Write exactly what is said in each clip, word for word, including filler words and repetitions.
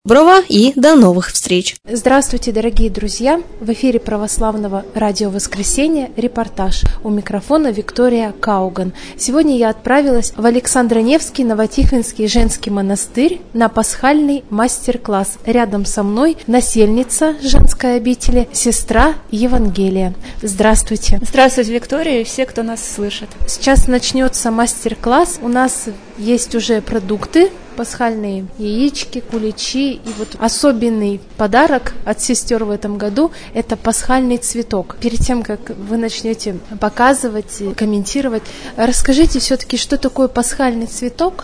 Доброго и до новых встреч! Здравствуйте, дорогие друзья! В эфире Православного радио «Воскресенье» репортаж. У микрофона Виктория Кауган. Сегодня я отправилась в Александро-Невский Новотихвинский женский монастырь на пасхальный мастер-класс. Рядом со мной насельница женской обители, сестра Евангелия. Здравствуйте! Здравствуйте, Виктория, и все, кто нас слышит. Сейчас начнется мастер-класс. У нас есть уже продукты, пасхальные яички, куличи. И вот особенный подарок от сестер в этом году – это пасхальный цветок. Перед тем, как вы начнете показывать, комментировать, расскажите все-таки, что такое пасхальный цветок?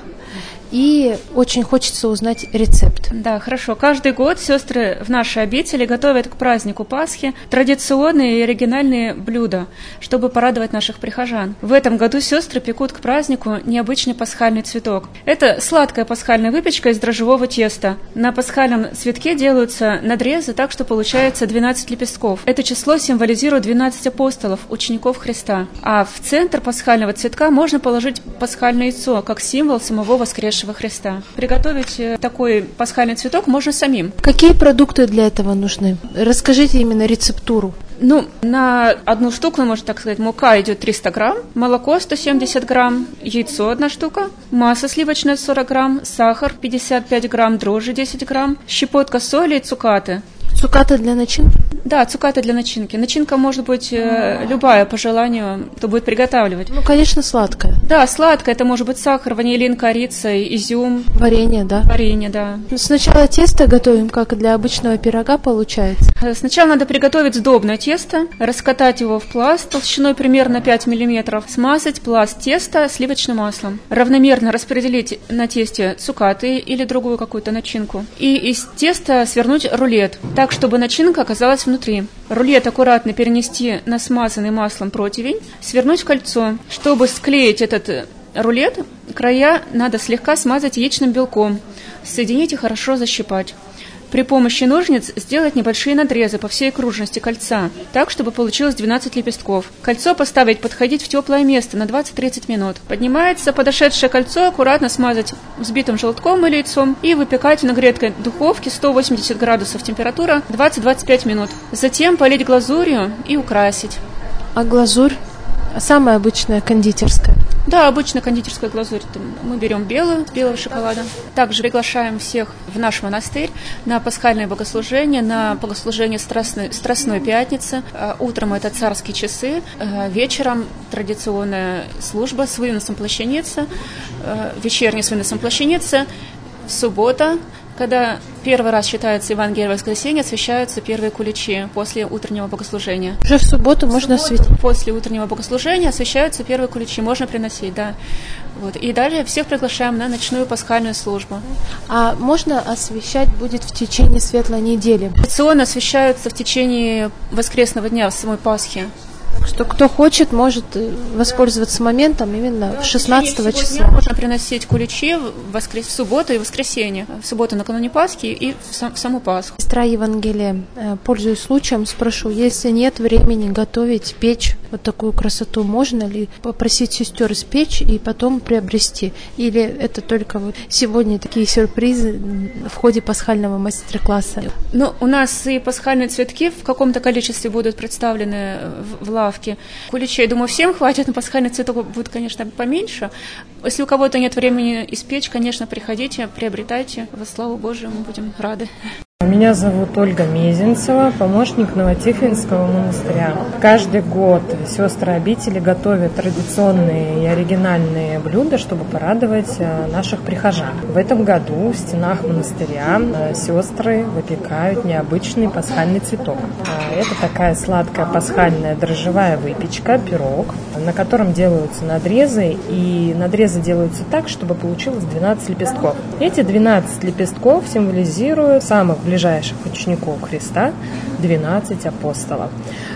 И очень хочется узнать рецепт. Да, хорошо. Каждый год сестры в нашей обители готовят к празднику Пасхи традиционные и оригинальные блюда, чтобы порадовать наших прихожан. В этом году сестры пекут к празднику необычный пасхальный цветок. Это сладкая пасхальная выпечка из дрожжевого теста. На пасхальном цветке делаются надрезы так, что получается двенадцать лепестков. Это число символизирует двенадцать апостолов, учеников Христа. А в центр пасхального цветка можно положить пасхальное яйцо, как символ самого воскресшего Христа. Приготовить такой пасхальный цветок можно самим. Какие продукты для этого нужны? Расскажите именно рецептуру. Ну, на одну штуку, можно так сказать, мука идет триста грамм, молоко сто семьдесят грамм, яйцо одна штука, масло сливочное сорок грамм, сахар пятьдесят пять грамм, дрожжи десять грамм, щепотка соли и цукаты. Цукаты для начинки? Да, цукаты для начинки. Начинка может быть э, любая по желанию, кто будет приготавливать. Ну, конечно, сладкая. Да, сладкая. Это может быть сахар, ванилин, корица, изюм. Варенье, да? Варенье, да. Сначала тесто готовим, как для обычного пирога получается. Сначала надо приготовить сдобное тесто, раскатать его в пласт толщиной примерно пять миллиметров, смазать пласт теста сливочным маслом, равномерно распределить на тесте цукаты или другую какую-то начинку, и из теста свернуть рулет, так, чтобы начинка оказалась внутри. Рулет аккуратно перенести на смазанный маслом противень, свернуть в кольцо. Чтобы склеить этот рулет, края надо слегка смазать яичным белком, соединить и хорошо защипать. При помощи ножниц сделать небольшие надрезы по всей окружности кольца, так, чтобы получилось двенадцать лепестков. Кольцо поставить подходить в теплое место на двадцать-тридцать минут. Поднимается подошедшее кольцо, аккуратно смазать взбитым желтком или яйцом и выпекать в нагретой духовке сто восемьдесят градусов температура двадцать-двадцать пять минут. Затем полить глазурью и украсить. А глазурь? Самая обычная кондитерская? Да, обычно кондитерская глазурь. Мы берем белую, белого шоколада. Также приглашаем всех в наш монастырь на пасхальное богослужение, на богослужение Страстной, Страстной Пятницы. Утром это царские часы, вечером традиционная служба с выносом плащаницы, вечерний с выносом плащаницы, суббота, когда первый раз читается Евангелие воскресенья, освящаются первые куличи после утреннего богослужения. Уже в субботу в можно осветить? После утреннего богослужения освящаются первые куличи, можно приносить, да. Вот. И далее всех приглашаем на ночную пасхальную службу. А можно освещать будет в течение светлой недели? Традиционно освещаются в течение воскресного дня, в самой Пасхи. Так что кто хочет, может воспользоваться моментом именно шестнадцатого числа. Можно приносить куличи в, воскрес... в субботу и воскресенье. В субботу накануне Пасхи и в, сам... в саму Пасху. Сестра Евангелия, пользуясь случаем, спрошу, если нет времени готовить, печь вот такую красоту, можно ли попросить сестер испечь и потом приобрести? Или это только вот сегодня такие сюрпризы в ходе пасхального мастер-класса? Ну, у нас и пасхальные цветки в каком-то количестве будут представлены в, в лавке. Куличей, думаю, всем хватит, но пасхальный цветок будет, конечно, поменьше. Если у кого-то нет времени испечь, конечно, приходите, приобретайте. Во славу Божию, мы будем рады. Меня зовут Ольга Мезенцева, помощник Новотихвинского монастыря. Каждый год сестры обители готовят традиционные и оригинальные блюда, чтобы порадовать наших прихожан. В этом году в стенах монастыря сестры выпекают необычный пасхальный цветок. Это такая сладкая пасхальная дрожжевая выпечка, пирог, на котором делаются надрезы, и надрезы делаются так, чтобы получилось двенадцать лепестков. Эти двенадцать лепестков символизируют самых ближайших учеников Христа, двенадцать апостолов.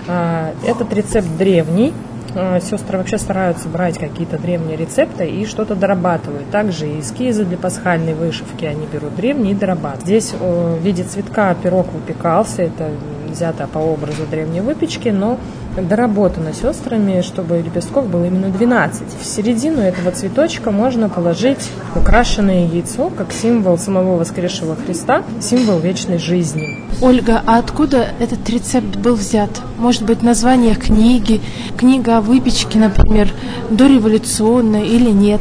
Этот рецепт древний. Сестры вообще стараются брать какие-то древние рецепты и что-то дорабатывают. Также и эскизы для пасхальной вышивки они берут древние и дорабатывают. Здесь в виде цветка пирог выпекался. Это взято по образу древней выпечки, но доработано сестрами, чтобы лепестков было именно двенадцать. В середину этого цветочка можно положить украшенное яйцо, как символ самого воскресшего Христа, символ вечной жизни. Ольга, а откуда этот рецепт был взят? Может быть, название книги, книга о выпечке, например, дореволюционная или нет?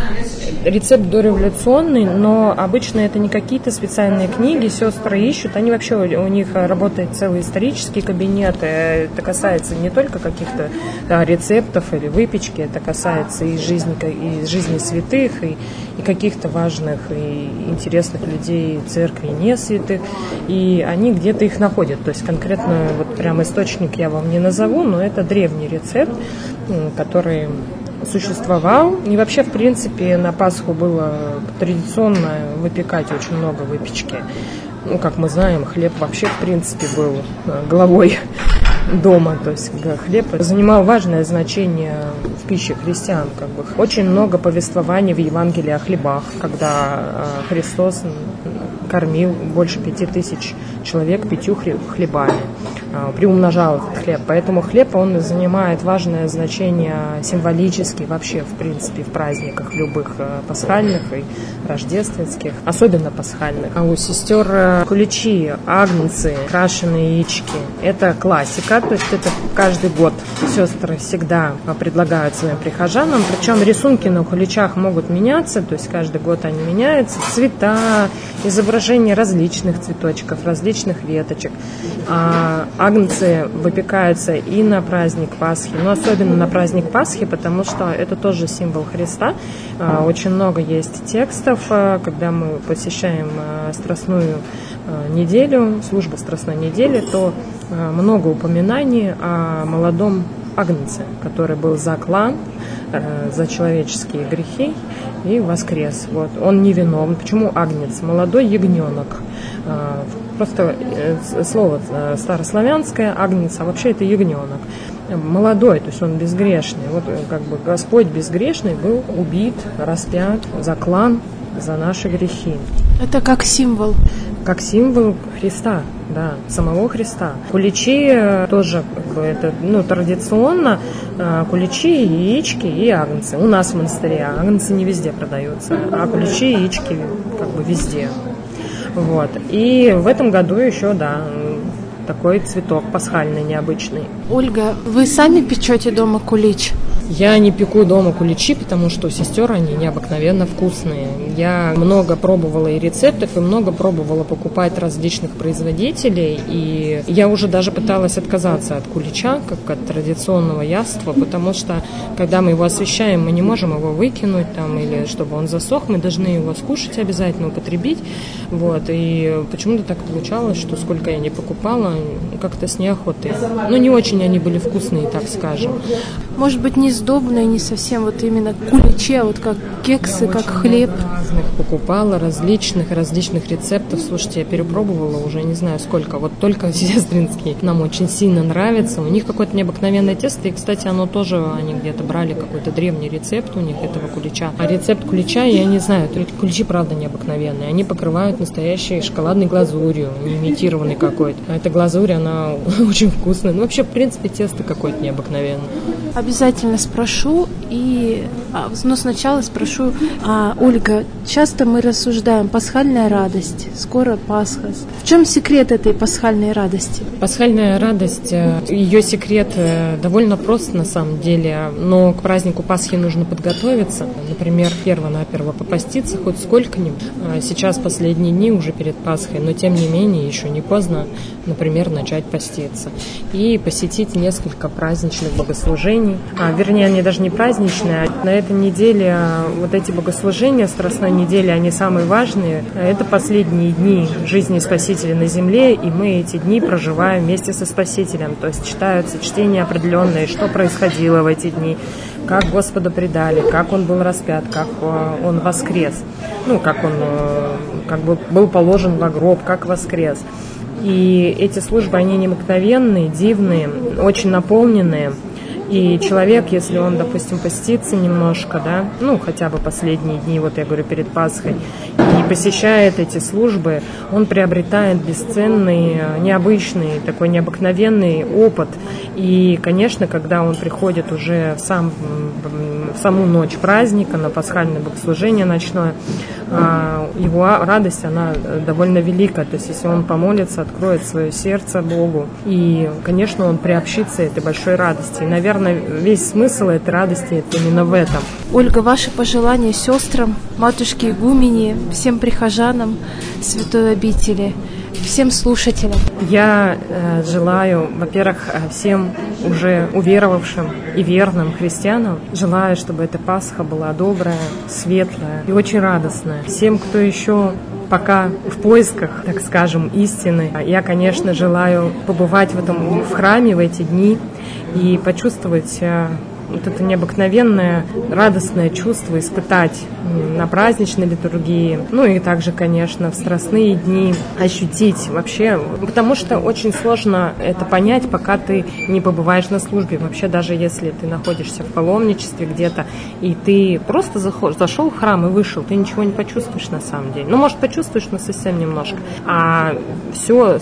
Рецепт дореволюционный, но обычно это не какие-то специальные книги, сестры ищут, они вообще, у них работает целый исторический кабинет, это касается не только каких-то да, рецептов или выпечки, это касается и жизни, и жизни святых, и, и каких-то важных и интересных людей церкви, не святых, и они где-то их находят, то есть конкретно вот прям источник я вам не назову, но это древний рецепт, который существовал. И вообще, в принципе, на Пасху было традиционно выпекать очень много выпечки. Ну, как мы знаем, хлеб вообще, в принципе, был главой дома. То есть хлеб занимал важное значение в пище христиан. Как бы. Очень много повествований в Евангелии о хлебах, когда Христос кормил больше пяти тысяч человек пятью хлебами, приумножал этот хлеб. Поэтому хлеб, он занимает важное значение символически вообще, в принципе, в праздниках любых пасхальных и рождественских, особенно пасхальных. А у сестер куличи, агнцы, крашеные яички. Это классика, то есть это каждый год сестры всегда предлагают своим прихожанам, причем рисунки на куличах могут меняться, то есть каждый год они меняются, цвета, изображения различных цветочков, различных веточек. А агнцы выпекаются и на праздник Пасхи, но особенно на праздник Пасхи, потому что это тоже символ Христа. Очень много есть текстов, когда мы посещаем Страстную неделю, службу Страстной недели, то много упоминаний о молодом агнце, который был заклан за человеческие грехи и воскрес. Вот. Он невиновен. Почему агнец? Молодой ягненок. Просто слово старославянское, агнец, а вообще это ягненок. Молодой, то есть он безгрешный. Вот как бы Господь безгрешный был убит, распят, заклан за наши грехи. Это как символ? Как символ Христа, да, самого Христа. Куличи тоже, как бы, это, ну, традиционно, куличи, яички и агнцы. У нас в монастыре агнцы не везде продаются, а куличи и яички как бы везде. Вот. И в этом году еще, да, такой цветок пасхальный, необычный. Ольга, вы сами печете дома кулич? Я не пеку дома куличи, потому что у сестер они необыкновенно вкусные. Я много пробовала и рецептов, и много пробовала покупать различных производителей. И я уже даже пыталась отказаться от кулича, как от традиционного яства, потому что, когда мы его освещаем, мы не можем его выкинуть, там, или чтобы он засох, мы должны его скушать обязательно, употребить. Вот. И почему-то так получалось, что сколько я не покупала, как-то с неохотой. Ну, не очень они были вкусные, так скажем. Может быть, не сдобные, не совсем вот именно куличи, а вот как кексы, как хлеб. Разных покупала, различных, различных рецептов. Слушайте, я перепробовала уже не знаю сколько. Вот только сестринские нам очень сильно нравятся. У них какое-то необыкновенное тесто. И, кстати, оно тоже, они где-то брали какой-то древний рецепт у них этого кулича. А рецепт кулича, я не знаю, только куличи, правда, необыкновенные. Они покрывают настоящей шоколадной глазурью, имитированной какой-то. А эта глазурь, она очень вкусная. Ну, вообще, в принципе, тесто какое-то необыкновенное. Обязательно спрошу, и, но сначала спрошу, а, Ольга, часто мы рассуждаем, пасхальная радость, скоро Пасха. В чем секрет этой пасхальной радости? Пасхальная радость, ее секрет довольно прост на самом деле, но к празднику Пасхи нужно подготовиться. Например, перво-наперво попаститься хоть сколько-нибудь. Сейчас последние дни уже перед Пасхой, но тем не менее еще не поздно, например, начать поститься. И посетить несколько праздничных богослужений. А, вернее, они даже не праздничные. На этой неделе вот эти богослужения, Страстной недели, они самые важные. Это последние дни жизни Спасителя на земле, и мы эти дни проживаем вместе со Спасителем. То есть читаются чтения определенные, что происходило в эти дни, как Господа предали, как Он был распят, как Он воскрес. Ну, как Он как бы был положен во гроб, как воскрес. И эти службы, они необыкновенные, дивные, очень наполненные. И человек, если он, допустим, постится немножко, да, ну, хотя бы последние дни, вот я говорю, перед Пасхой, и посещает эти службы, он приобретает бесценный, необычный, такой необыкновенный опыт. И, конечно, когда он приходит уже в, сам, в саму ночь праздника, на пасхальное богослужение ночное, его радость, она довольно велика. То есть, если он помолится, откроет свое сердце Богу, и, конечно, он приобщится этой большой радости. И, наверное, весь смысл этой радости это именно в этом. Ольга, ваши пожелания сестрам, матушке игумене, всем прихожанам святой обители, всем слушателям? Я э, желаю, во-первых, всем уже уверовавшим и верным христианам, желаю, чтобы эта Пасха была добрая, светлая и очень радостная. Всем, кто еще пока в поисках, так скажем, истины, я, конечно, желаю побывать в этом в храме в эти дни и почувствовать э, вот это необыкновенное, радостное чувство, испытать на праздничной литургии, ну и также, конечно, в страстные дни ощутить вообще, потому что очень сложно это понять, пока ты не побываешь на службе. Вообще, даже если ты находишься в паломничестве где-то, и ты просто заход, зашел в храм и вышел, ты ничего не почувствуешь на самом деле. Ну, может, почувствуешь, но совсем немножко. А все,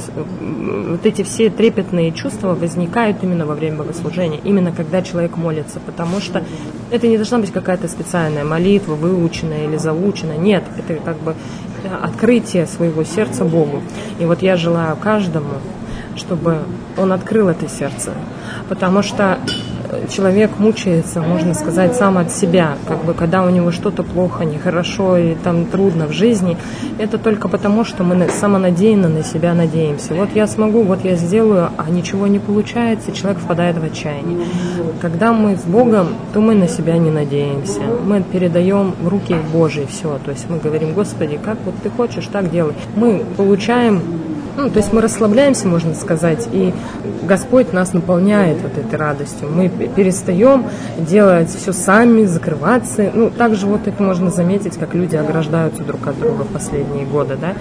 вот эти все трепетные чувства возникают именно во время богослужения, именно когда человек молится, потому что это не должна быть какая-то специальная молитва, выученная или заученная. Нет, это как бы открытие своего сердца Богу. И вот я желаю каждому, чтобы он открыл это сердце, потому что человек мучается, можно сказать, сам от себя, как бы, когда у него что-то плохо, нехорошо и там трудно в жизни, это только потому, что мы самонадеянно на себя надеемся. Вот я смогу, вот я сделаю, а ничего не получается, и человек впадает в отчаяние. Когда мы с Богом, то мы на себя не надеемся. Мы передаем в руки Божьи все. То есть мы говорим: Господи, как вот ты хочешь, так делай. Мы получаем. Ну, то есть мы расслабляемся, можно сказать, и Господь нас наполняет вот этой радостью. Мы перестаем делать все сами, закрываться. Ну, также вот это можно заметить, как люди ограждаются друг от друга в последние годы, да.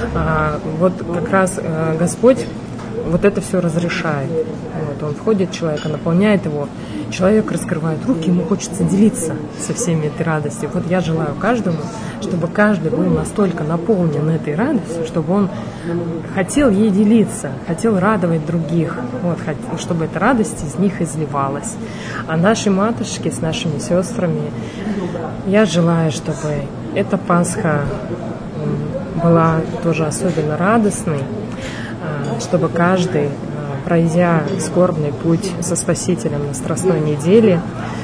А, вот как раз а, Господь вот это все разрешает. Вот, он входит в человека, наполняет его. Человек раскрывает руки, ему хочется делиться со всеми этой радостью. Вот я желаю каждому, чтобы каждый был настолько наполнен этой радостью, чтобы он хотел ей делиться, хотел радовать других, вот, чтобы эта радость из них изливалась. А наши матушки с нашими сестрами, я желаю, чтобы эта Пасха была тоже особенно радостной, чтобы каждый, пройдя скорбный путь со Спасителем на Страстной неделе,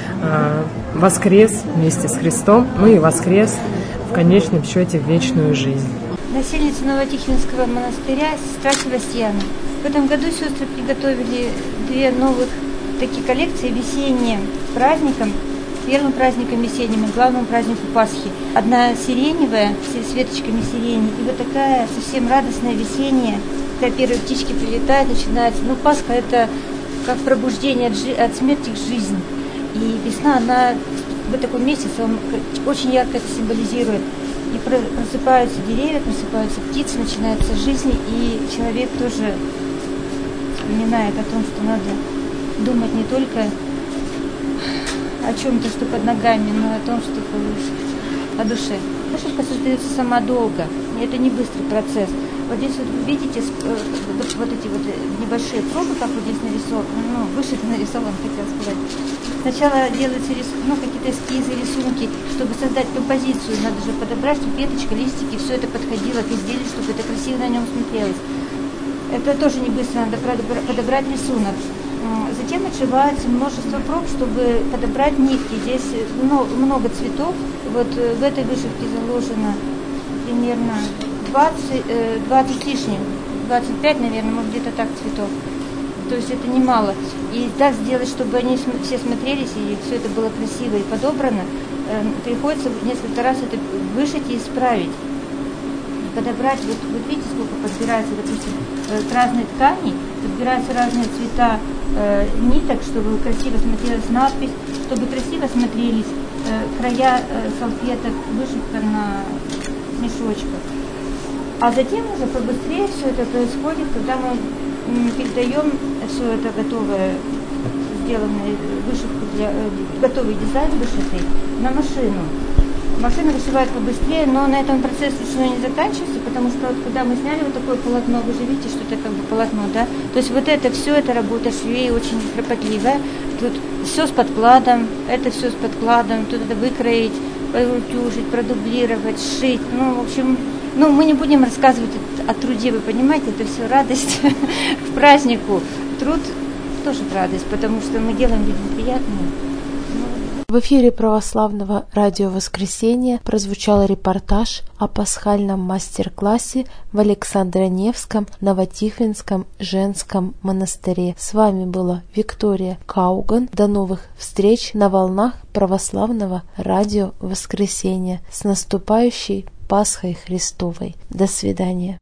воскрес вместе с Христом, ну и воскрес в конечном счете в вечную жизнь. Насельница Новотихвинского монастыря, сестра Севастьяна. В этом году сестры приготовили две новых такие коллекции весенние праздникам, первым праздником весенним и главному празднику Пасхи. Одна сиреневая, с веточками сирени, и вот такая совсем радостная весенняя, когда первые птички прилетают, начинается. Ну, Пасха – это как пробуждение от, жи- от смерти к жизни. И весна, она в таком месяце, он очень ярко это символизирует. И просыпаются деревья, просыпаются птицы, начинается жизнь, и человек тоже вспоминает о том, что надо думать не только о чем-то, что под ногами, но и о том, что о душе. Вышивка создается сама долго, и это не быстрый процесс. Вот здесь вот вы видите вот, вот эти вот небольшие пробы, как вот здесь нарисованы, ну, вышито нарисован, хотел сказать. Сначала делаются рис... ну, какие-то эскизы, рисунки, чтобы создать композицию. Надо же подобрать, чтобы веточка, листики, все это подходило к изделию, чтобы это красиво на нем смотрелось. Это тоже не быстро, надо подобрать рисунок. Затем отшивается множество проб, чтобы подобрать нитки. Здесь много цветов. Вот в этой вышивке заложено примерно двадцать, двадцать с лишним, двадцать пять, наверное, может где-то так цветов. То есть это немало. И так сделать, чтобы они все смотрелись и все это было красиво и подобрано, приходится несколько раз это вышить и исправить. Подобрать, вот, вот видите, сколько подбирается, допустим, к разной ткани, подбираются разные цвета э, ниток, чтобы красиво смотрелась надпись, чтобы красиво смотрелись э, края э, салфеток, вышивка на мешочках. А затем уже побыстрее все это происходит, когда мы м, передаем все это готовое, сделанную вышивку, для, готовый дизайн вышитый на машину. Машина вышивает побыстрее, но на этом процесс еще не заканчивается, потому что вот, когда мы сняли вот такое полотно, вы же видите, что это как бы полотно, да? То есть вот это все, это работа швей очень кропотливая. Тут все с подкладом, это все с подкладом, тут это выкроить, утюжить, продублировать, сшить. Ну, в общем, ну, мы не будем рассказывать о труде, вы понимаете, это все радость к празднику. Труд тоже радость, потому что мы делаем людям приятное. В эфире православного радио «Воскресенье» прозвучал репортаж о пасхальном мастер-классе в Александро-Невском Новотихвинском женском монастыре. С вами была Виктория Кауган. До новых встреч на волнах православного радио «Воскресенье». С наступающей Пасхой Христовой. До свидания.